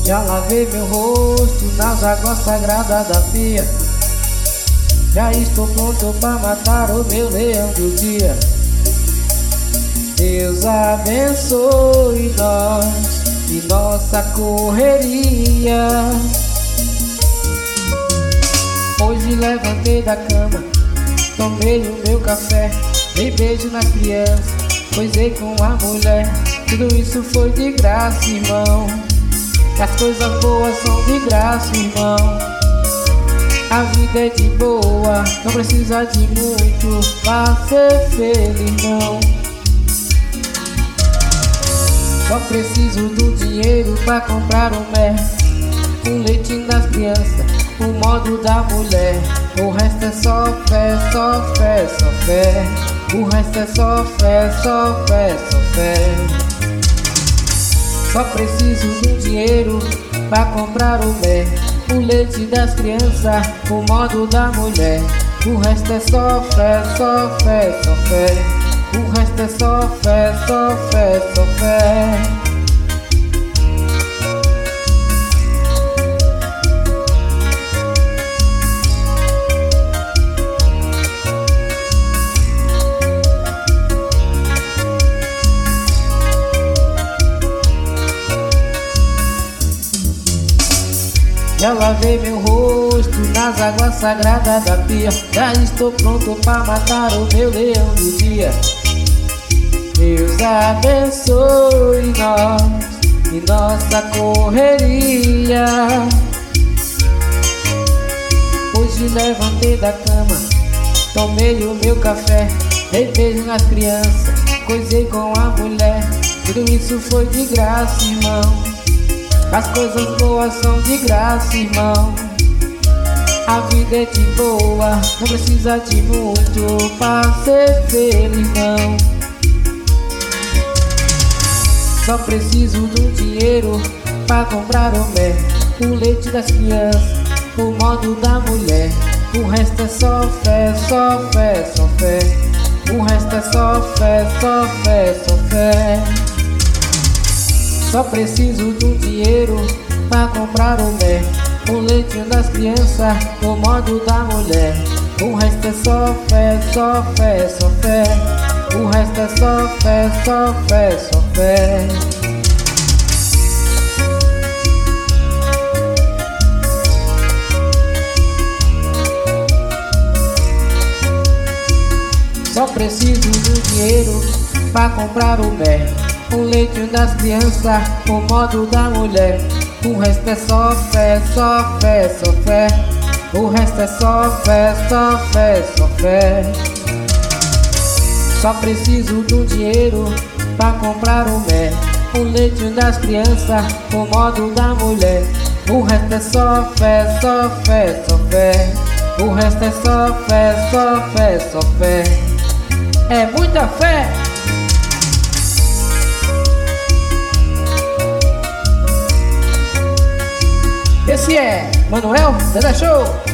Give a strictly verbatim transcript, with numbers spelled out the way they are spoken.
Já lavei meu rosto nas águas sagradas da pia. Já estou pronto para matar o meu leão do dia. Deus abençoe nós e nossa correria. Hoje levantei da cama, tomei o meu café, dei beijo nas crianças, coisei com a mulher. Tudo isso foi de graça, irmão. Que as coisas boas são de graça, irmão. A vida é de boa, não precisa de muito pra ser feliz, não. Só preciso do dinheiro pra comprar um mel, o leitinho das crianças, o modo da mulher. O resto é só fé, só fé, só fé. O resto é só fé, só fé, só fé. Só preciso do dinheiro pra comprar o mel, o leite das crianças, o modo da mulher. O resto é só fé, só fé, só fé. O resto é só fé, só fé, só fé. Já lavei meu rosto nas águas sagradas da pia. Já estou pronto para matar o meu leão do dia. Deus abençoe nós e nossa correria. Hoje levantei da cama, tomei o meu café, dei beijo nas crianças, coisei com a mulher. Tudo isso foi de graça, irmão. As coisas boas são de graça, irmão. A vida é de boa, não precisa de muito pra ser feliz, não. Só preciso do dinheiro pra comprar o mel, o leite das crianças, o modo da mulher. O resto é só fé, só fé, só fé. O resto é só fé, só fé, só fé. Só preciso do dinheiro pra comprar o mel, o leitinho das crianças, o modo da mulher. O resto é só fé, só fé, só fé. O resto é só fé, só fé, só fé. Só preciso do dinheiro pra comprar o mel, o leitinho das crianças, o modo da mulher. O resto é só fé, só fé, só fé. O resto é só fé, só fé, só fé. Só preciso do dinheiro pra comprar o mel, o leitinho das crianças, o modo da mulher. O resto é só fé, só fé, só fé. O resto é só fé, só fé, só fé. É muita fé. Esse é Manuel Zé da Show.